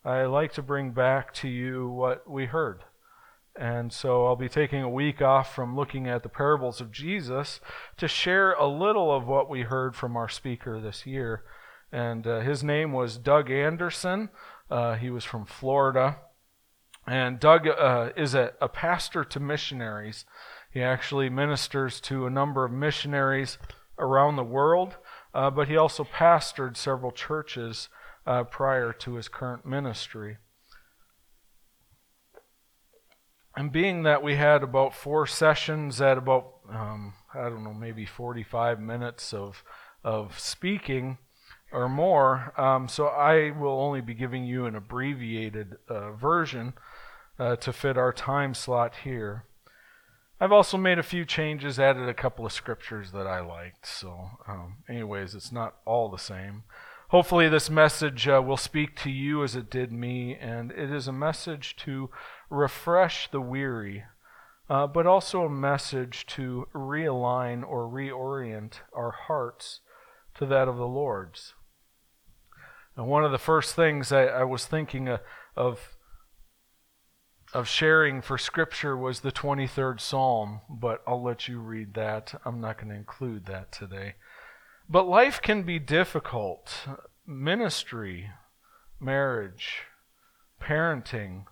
I like to bring back to you what we heard. And so I'll be taking a week off from looking at the parables of Jesus to share a little of what we heard from our speaker this year. And his name was Doug Anderson. He was from Florida. And Doug is a pastor to missionaries. He actually ministers to a number of missionaries around the world, but he also pastored several churches prior to his current ministry. And being that we had about 4 sessions at about, maybe 45 minutes of speaking or more, so I will only be giving you an abbreviated version to fit our time slot here. I've also made a few changes, added a couple of scriptures that I liked, so anyways, it's not all the same. Hopefully this message will speak to you as it did me, and it is a message to refresh the weary, but also a message to realign or reorient our hearts to that of the Lord's. And one of the first things I was thinking of sharing for Scripture was the 23rd Psalm, but I'll let you read that. I'm not going to include that today. But life can be difficult. Ministry, marriage, parenting,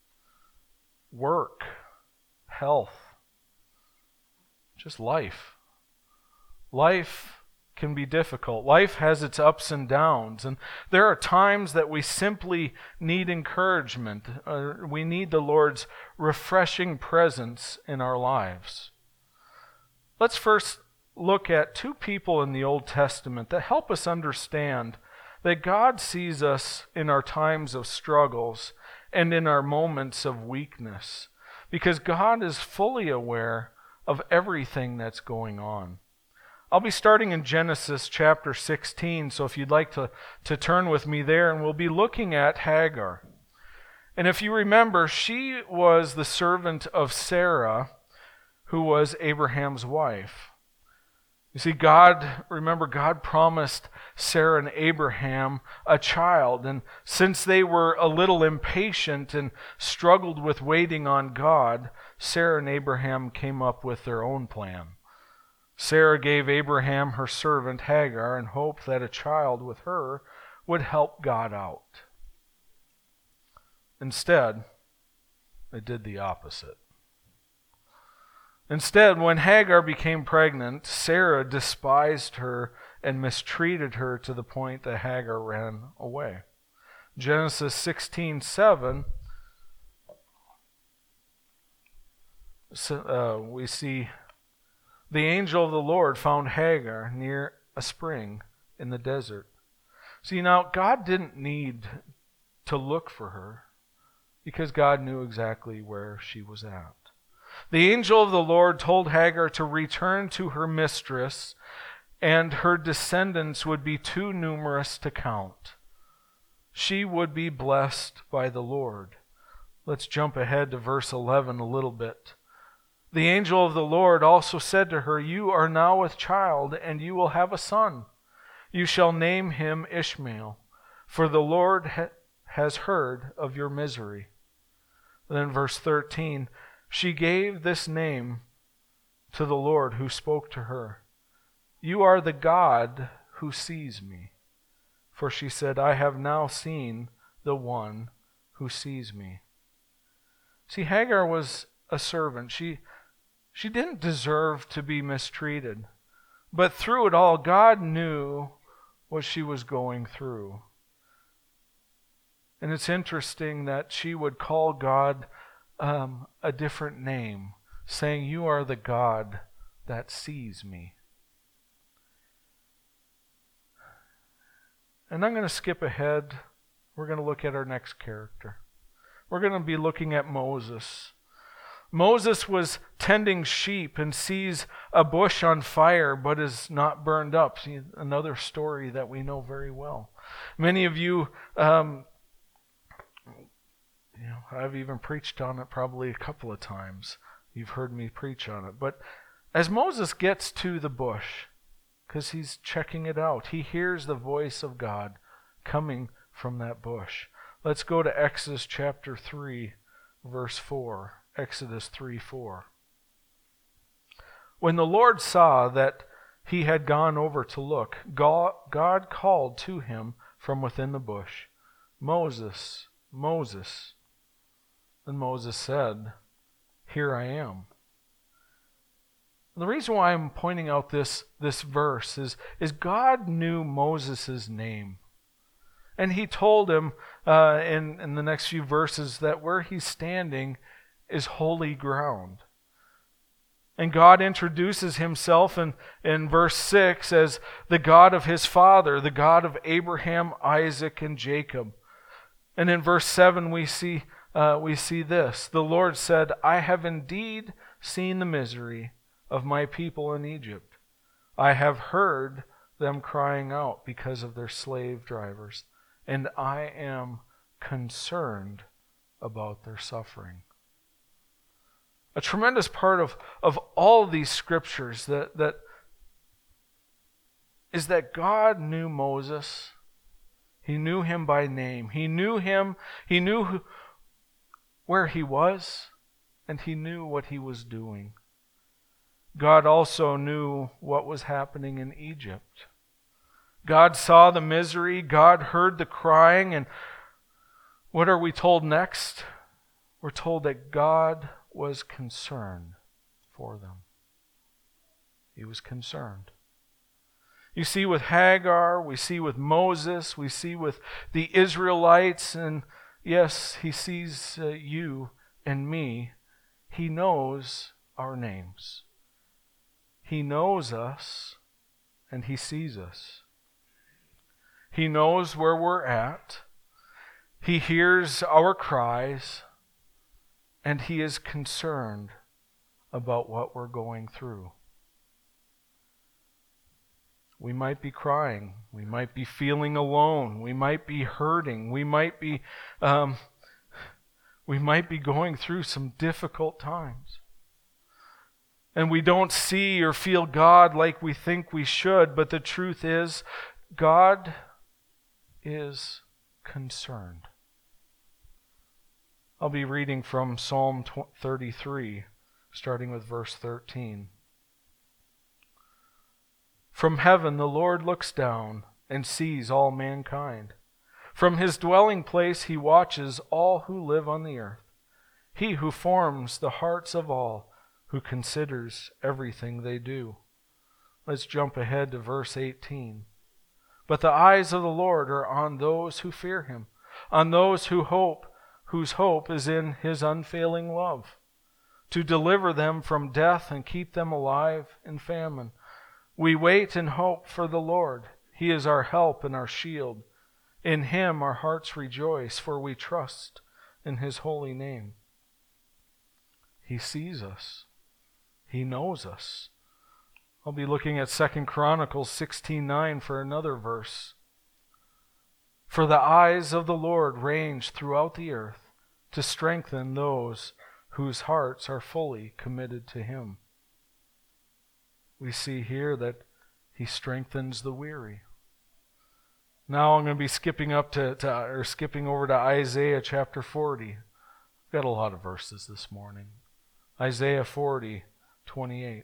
work, health, just life. Life can be difficult. Life has its ups and downs, and there are times that we simply need encouragement. We need the Lord's refreshing presence in our lives. Let's first look at 2 people in the Old Testament that help us understand that God sees us in our times of struggles and in our moments of weakness, because God is fully aware of everything that's going on. I'll be starting in Genesis chapter 16, so if you'd like to turn with me there, and we'll be looking at Hagar. And if you remember, she was the servant of Sarah, who was Abraham's wife. You see, God promised Sarah and Abraham a child, and since they were a little impatient and struggled with waiting on God, Sarah and Abraham came up with their own plan. Sarah gave Abraham her servant Hagar and hoped that a child with her would help God out. Instead, they did the opposite. Instead, when Hagar became pregnant, Sarah despised her and mistreated her to the point that Hagar ran away. Genesis 16:7, we see the angel of the Lord found Hagar near a spring in the desert. See, now, God didn't need to look for her because God knew exactly where she was at. The angel of the Lord told Hagar to return to her mistress, and her descendants would be too numerous to count. She would be blessed by the Lord. Let's jump ahead to verse 11 a little bit. The angel of the Lord also said to her, "You are now with child, and you will have a son. You shall name him Ishmael, for the Lord has heard of your misery." Then verse 13, she gave this name to the Lord who spoke to her. "You are the God who sees me." For she said, "I have now seen the one who sees me." See, Hagar was a servant. She didn't deserve to be mistreated. But through it all, God knew what she was going through. And it's interesting that she would call God a different name, saying, "You are the God that sees me." And I'm going to skip ahead. We're going to look at our next character. We're going to be looking at Moses. Moses was tending sheep and sees a bush on fire but is not burned up. See, another story that we know very well. Many of you, I've even preached on it probably a couple of times. You've heard me preach on it. But as Moses gets to the bush, because he's checking it out, he hears the voice of God coming from that bush. Let's go to Exodus chapter 3, verse 4. Exodus 3:4. When the Lord saw that he had gone over to look, God called to him from within the bush, "Moses, Moses." And Moses said, "Here I am." The reason why I'm pointing out this verse is God knew Moses' name. And he told him in the next few verses that where he's standing is holy ground. And God introduces himself in verse 6 as the God of his father, the God of Abraham, Isaac, and Jacob. And in verse 7 we see this. The Lord said, "I have indeed seen the misery of my people in Egypt. I have heard them crying out because of their slave drivers, and I am concerned about their suffering." A tremendous part of all of these scriptures that is that God knew Moses. He knew him by name. He knew him. He knew where he was, and he knew what he was doing. God also knew what was happening in Egypt. God saw the misery. God heard the crying. And what are we told next? We're told that God was concerned for them. He was concerned. You see with Hagar, we see with Moses, we see with the Israelites, and yes, he sees you and me. He knows our names. He knows us, and he sees us. He knows where we're at. He hears our cries, and he is concerned about what we're going through. We might be crying. We might be feeling alone. We might be hurting. We might be going through some difficult times. And we don't see or feel God like we think we should, but the truth is, God is concerned. I'll be reading from Psalm 33, starting with verse 13. From heaven the Lord looks down and sees all mankind. From his dwelling place he watches all who live on the earth. He who forms the hearts of all, who considers everything they do. Let's jump ahead to verse 18. But the eyes of the Lord are on those who fear him, on those whose hope is in his unfailing love, to deliver them from death and keep them alive in famine. We wait and hope for the Lord. He is our help and our shield. In him our hearts rejoice, for we trust in his holy name. He sees us. He knows us. I'll be looking at 2 Chronicles 16:9 for another verse. For the eyes of the Lord range throughout the earth to strengthen those whose hearts are fully committed to him. We see here that he strengthens the weary. Now I'm going to be skipping over to Isaiah chapter 40. I've got a lot of verses this morning. Isaiah 40:28.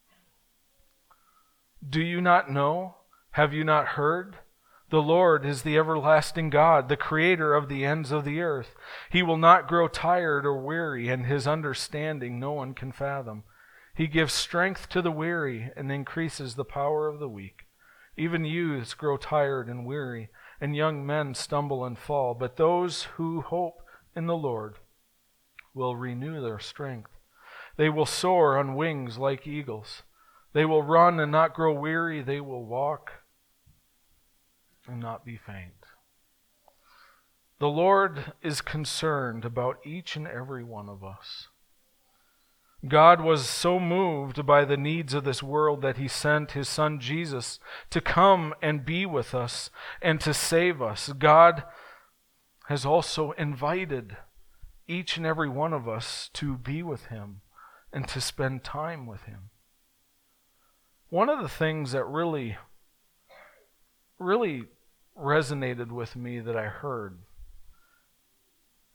Do you not know? Have you not heard? The Lord is the everlasting God, the creator of the ends of the earth. He will not grow tired or weary, and his understanding no one can fathom. He gives strength to the weary and increases the power of the weak. Even youths grow tired and weary, and young men stumble and fall. But those who hope in the Lord will renew their strength. They will soar on wings like eagles. They will run and not grow weary. They will walk and not be faint. The Lord is concerned about each and every one of us. God was so moved by the needs of this world that he sent his son Jesus to come and be with us and to save us. God has also invited each and every one of us to be with him and to spend time with him. One of the things that really resonated with me that I heard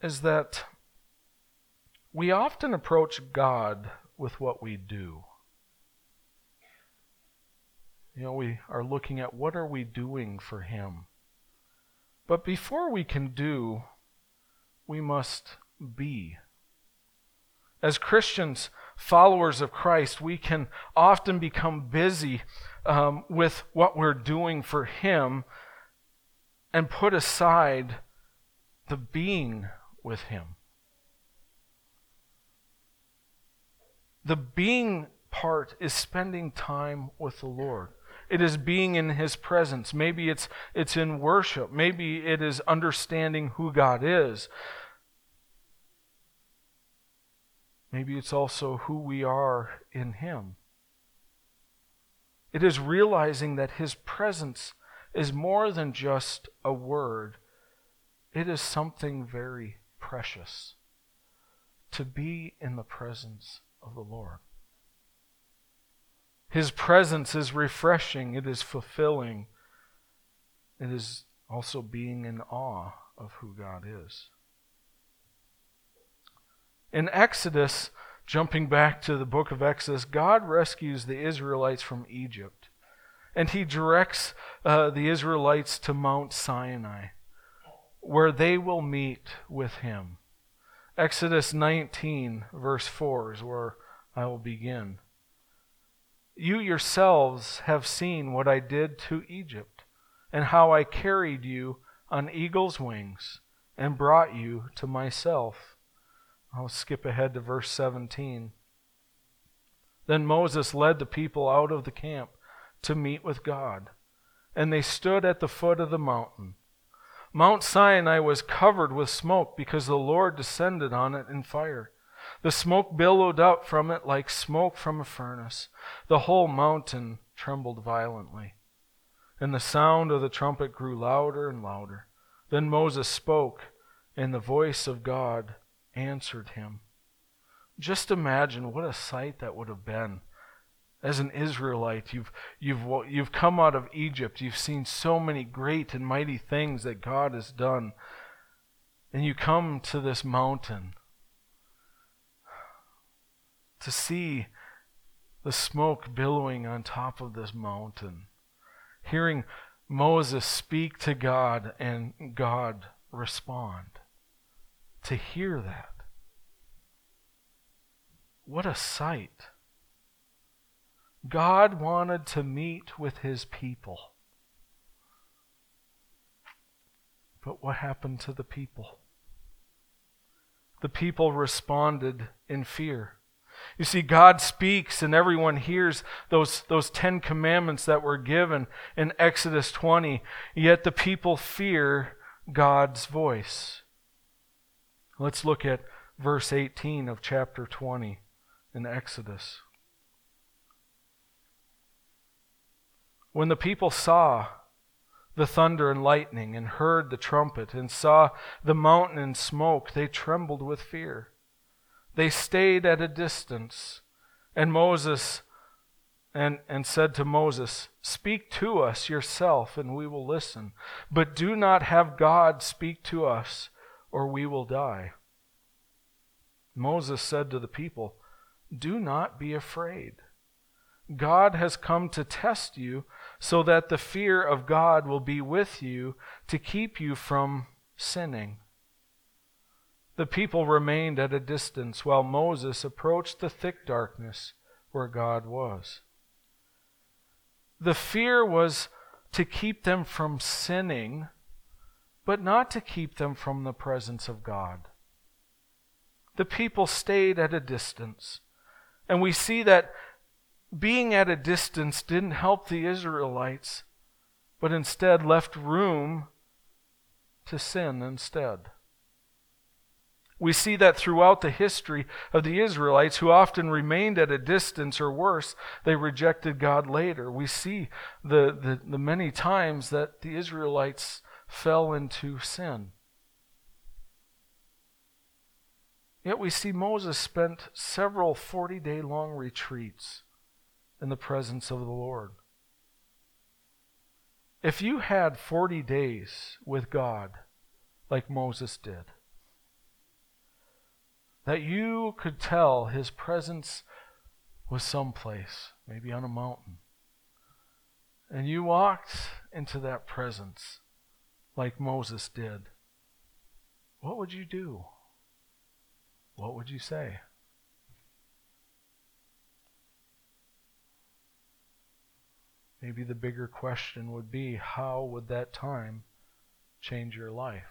is that we often approach God with what we do. We are looking at what are we doing for Him. But before we can do, we must be. As Christians, followers of Christ, we can often become busy with what we're doing for Him and put aside the being with Him. The being part is spending time with the Lord. It is being in His presence. Maybe it's in worship. Maybe it is understanding who God is. Maybe it's also who we are in Him. It is realizing that His presence is more than just a word. It is something very precious to be in the presence of the Lord. His presence is refreshing. It is fulfilling. It is also being in awe of who God is. In Exodus, jumping back to the book of Exodus, God rescues the Israelites from Egypt. And He directs the Israelites to Mount Sinai, where they will meet with Him. Exodus 19, verse 4 is where I will begin. You yourselves have seen what I did to Egypt, and how I carried you on eagle's wings and brought you to myself. I'll skip ahead to verse 17. Then Moses led the people out of the camp to meet with God, and they stood at the foot of the mountain. Mount Sinai was covered with smoke because the Lord descended on it in fire. The smoke billowed up from it like smoke from a furnace. The whole mountain trembled violently, and the sound of the trumpet grew louder and louder. Then Moses spoke, and the voice of God answered him. Just imagine what a sight that would have been. As an Israelite, you've come out of Egypt. You've seen so many great and mighty things that God has done. And you come to this mountain to see the smoke billowing on top of this mountain. Hearing Moses speak to God and God respond. To hear that. What a sight. God wanted to meet with His people. But what happened to the people? The people responded in fear. You see, God speaks and everyone hears those 10 commandments that were given in Exodus 20, yet the people fear God's voice. Let's look at verse 18 of chapter 20 in Exodus. When the people saw the thunder and lightning and heard the trumpet and saw the mountain in smoke, they trembled with fear. They stayed at a distance, and said to Moses, "Speak to us yourself, and we will listen. But do not have God speak to us, or we will die." Moses said to the people, "Do not be afraid. God has come to test you, so that the fear of God will be with you to keep you from sinning." The people remained at a distance while Moses approached the thick darkness where God was. The fear was to keep them from sinning, but not to keep them from the presence of God. The people stayed at a distance, and we see that being at a distance didn't help the Israelites, but instead left room to sin instead. We see that throughout the history of the Israelites, who often remained at a distance, or worse, they rejected God later. We see the many times that the Israelites fell into sin. Yet we see Moses spent several 40-day-long retreats in the presence of the Lord. If you had 40 days with God like Moses did, that you could tell His presence was someplace, maybe on a mountain, and you walked into that presence like Moses did, what would you do? What would you say? Maybe the bigger question would be, how would that time change your life?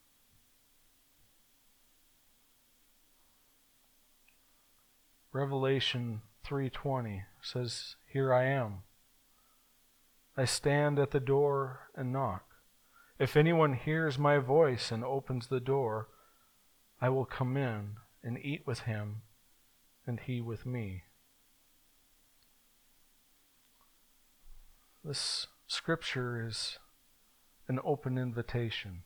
Revelation 3:20 says, "Here I am. I stand at the door and knock. If anyone hears my voice and opens the door, I will come in and eat with him and he with me." This scripture is an open invitation.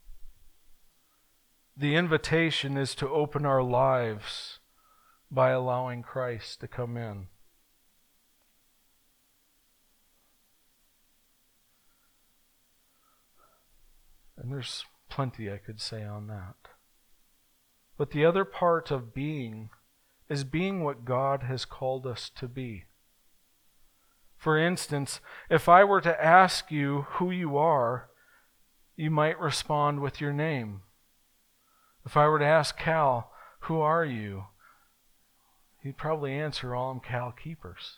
The invitation is to open our lives by allowing Christ to come in. And there's plenty I could say on that. But the other part of being is being what God has called us to be. For instance, if I were to ask you who you are, you might respond with your name. If I were to ask Cal, "Who are you?" he'd probably answer, "I'm Cal Keepers."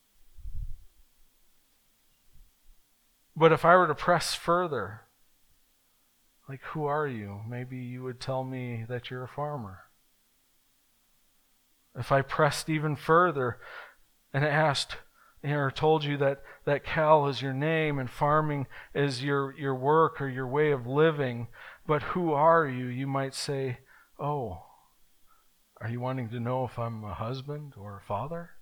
But if I were to press further, like, "Who are you?" maybe you would tell me that you're a farmer. If I pressed even further and asked, or told you that Cal is your name and farming is your work or your way of living, but who are you? You might say, "Oh, are you wanting to know if I'm a husband or a father?"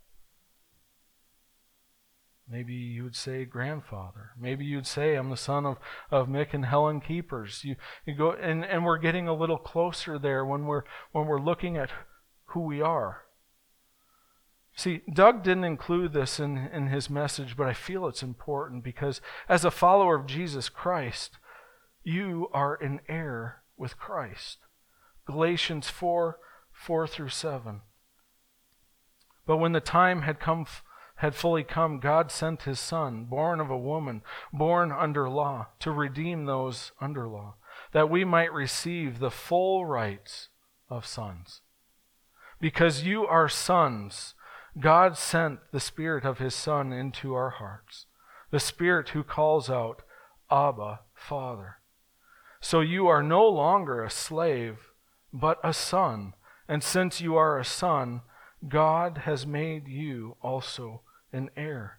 Maybe you would say grandfather. Maybe you'd say, "I'm the son of Mick and Helen Keepers." You go, and we're getting a little closer there when we're looking at who we are. See, Doug didn't include this in his message, but I feel it's important because as a follower of Jesus Christ, you are an heir with Christ. Galatians 4:4-7. But when the time had fully come, God sent His Son, born of a woman, born under law, to redeem those under law, that we might receive the full rights of sons. Because you are sons, God sent the Spirit of His Son into our hearts, the Spirit who calls out, "Abba, Father." So you are no longer a slave, but a son. And since you are a son, God has made you also an heir.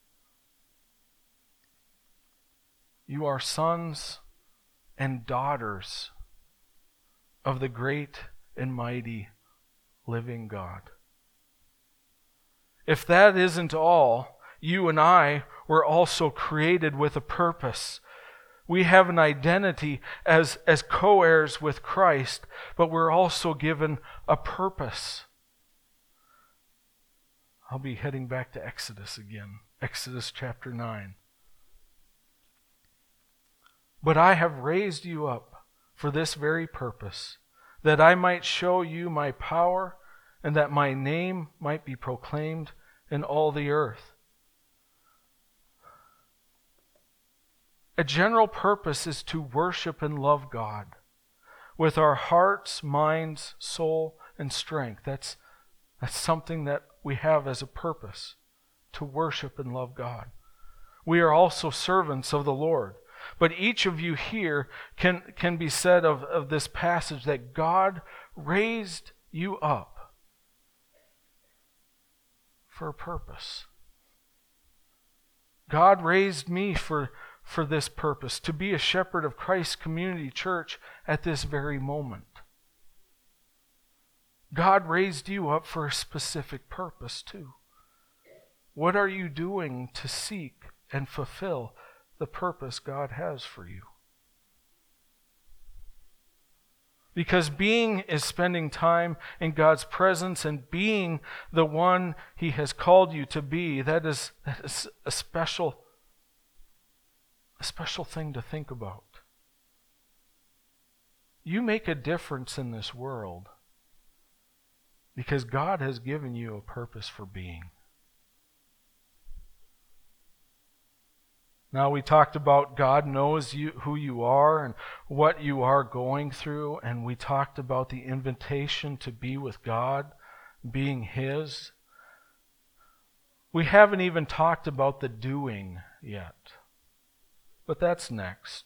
You are sons and daughters of the great and mighty living God. If that isn't all, you and I were also created with a purpose. We have an identity as co-heirs with Christ, but we're also given a purpose. I'll be heading back to Exodus again, Exodus chapter 9. "But I have raised you up for this very purpose, that I might show you my power and that my name might be proclaimed in all the earth." A general purpose is to worship and love God with our hearts, minds, soul, and strength. That's something that we have as a purpose, to worship and love God. We are also servants of the Lord. But each of you here can be said of this passage that God raised you up for a purpose. God raised me for this purpose, to be a shepherd of Christ Community Church at this very moment. God raised you up for a specific purpose too. What are you doing to seek and fulfill the purpose God has for you? Because being is spending time in God's presence and being the one He has called you to be. That is a special thing to think about. You make a difference in this world. Because God has given you a purpose for being. Now we talked about God knows who you are and what you are going through, and we talked about the invitation to be with God, being His. We haven't even talked about the doing yet, but that's next.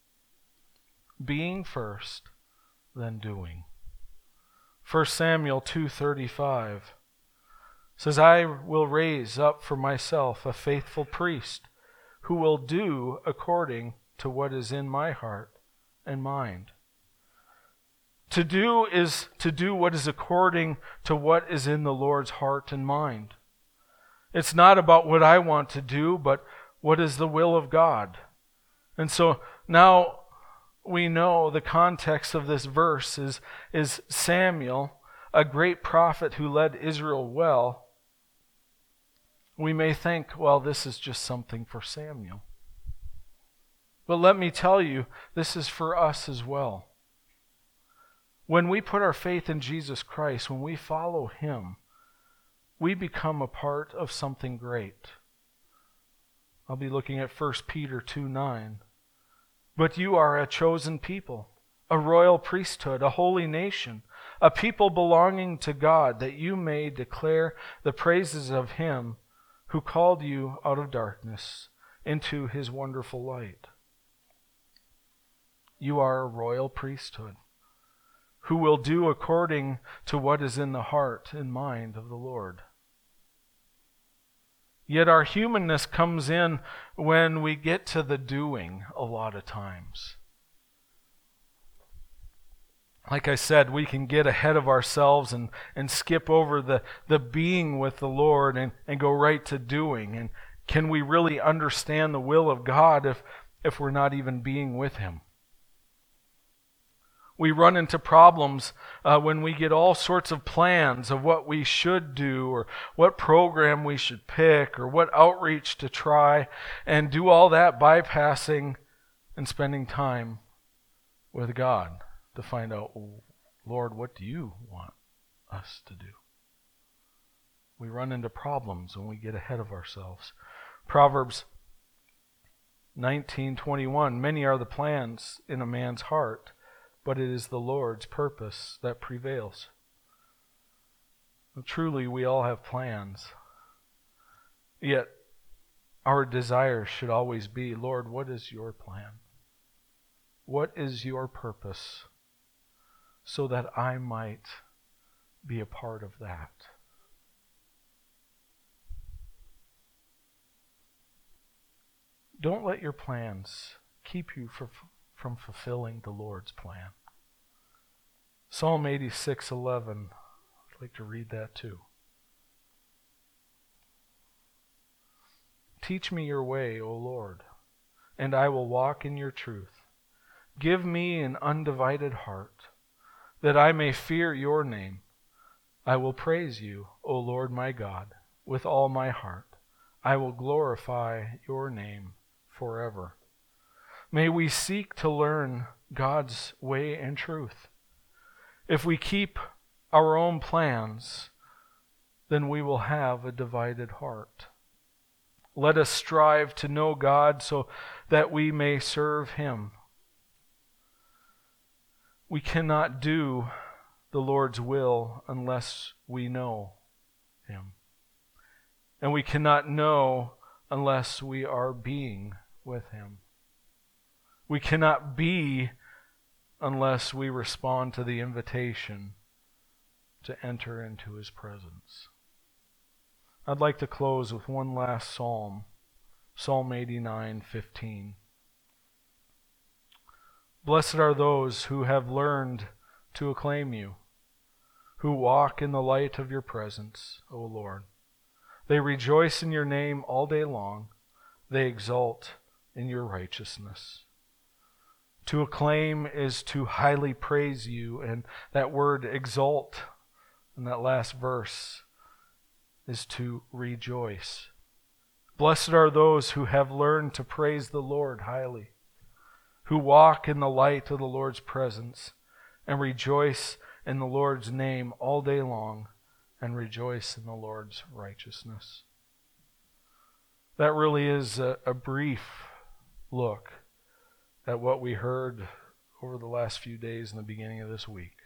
Being first, then doing. 1 Samuel 2:35 says, I will raise up for myself a faithful priest who will do according to what is in my heart and mind. To do is to do what is according to what is in the Lord's heart and mind. It's not about what I want to do, but what is the will of God. And so now we know the context of this verse is Samuel, a great prophet who led Israel well. We may think, well, this is just something for Samuel. But let me tell you, this is for us as well. When we put our faith in Jesus Christ, when we follow Him, we become a part of something great. I'll be looking at 1 Peter 2:9. But you are a chosen people, a royal priesthood, a holy nation, a people belonging to God, that you may declare the praises of Him who called you out of darkness into His wonderful light. You are a royal priesthood who will do according to what is in the heart and mind of the Lord. Yet our humanness comes in when we get to the doing a lot of times. Like I said, we can get ahead of ourselves and skip over the being with the Lord and go right to doing. And can we really understand the will of God if we're not even being with Him? We run into problems when we get all sorts of plans of what we should do or what program we should pick or what outreach to try, and do all that bypassing and spending time with God to find out, Lord, what do you want us to do? We run into problems when we get ahead of ourselves. Proverbs 19:21, many are the plans in a man's heart, but it is the Lord's purpose that prevails. Truly, we all have plans. Yet, our desire should always be, Lord, what is your plan? What is your purpose? So that I might be a part of that. Don't let your plans keep you from fulfilling the Lord's plan. Psalm 86:11. I'd like to read that too. Teach me your way, O Lord, and I will walk in your truth. Give me an undivided heart, that I may fear your name. I will praise you, O Lord my God, with all my heart. I will glorify your name forever. May we seek to learn God's way and truth. If we keep our own plans, then we will have a divided heart. Let us strive to know God so that we may serve Him. We cannot do the Lord's will unless we know Him. And we cannot know unless we are being with Him. We cannot be unless we respond to the invitation to enter into His presence. I'd like to close with one last psalm, Psalm 89:15. Blessed are those who have learned to acclaim you, who walk in the light of your presence, O Lord. They rejoice in your name all day long. They exult in your righteousness. To acclaim is to highly praise you, and that word exalt in that last verse is to rejoice. Blessed are those who have learned to praise the Lord highly, who walk in the light of the Lord's presence and rejoice in the Lord's name all day long and rejoice in the Lord's righteousness. That really is a brief look at what we heard over the last few days and the beginning of this week.